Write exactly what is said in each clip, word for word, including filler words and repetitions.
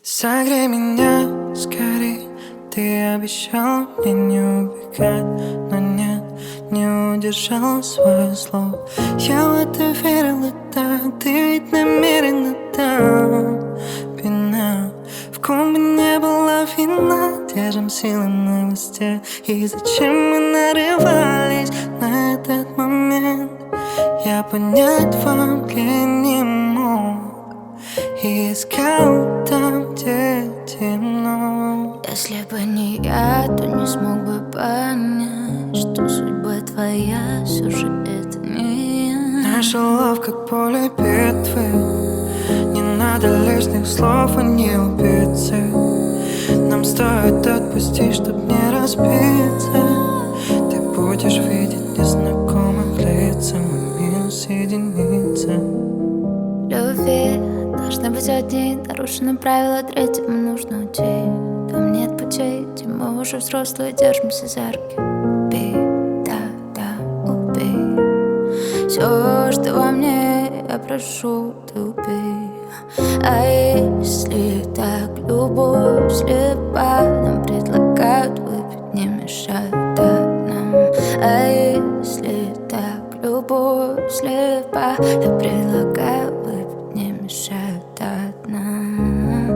Согрей меня скорей, ты обещал мне не убегать, но нет, не удержал свое слово. Я в это верила, да, ты ведь намеренно там пинал. В ком бы не была вина, держим силы на высоте. И зачем мы нарывались на этот момент, я понять вам ли не мог. И искал там, где темно. Если бы не я, то не смог бы понять, что судьба твоя все же это не я. Наша лав как поле битвы, не надо лишних слов, они убийцы. Нам стоит отпустить, чтоб не разбиться. Ты будешь видеть незнакомых лица, мы минус единица. Любви должны быть одни, нарушено правило, третьему нужно уйти. Там нет путей, где мы уже взрослые, держимся за руки. Убей, да, да, убей. Все, что во мне, я прошу, ты убей. А если так любовь слепа, нам предлагают выпить, не мешают, да, нам. А если так любовь слепа, я предлагаю выпить, не мешают, да, нам.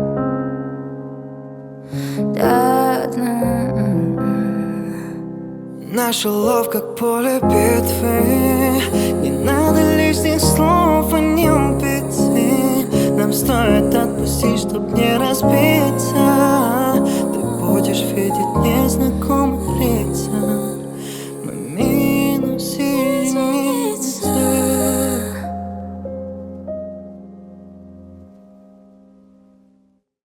Да, нам. Наша лов как поле битвы, не надо лишних слов, они убийцы. Нам стоит отпустить, чтоб не разбиться. Ты будешь видеть незнакомых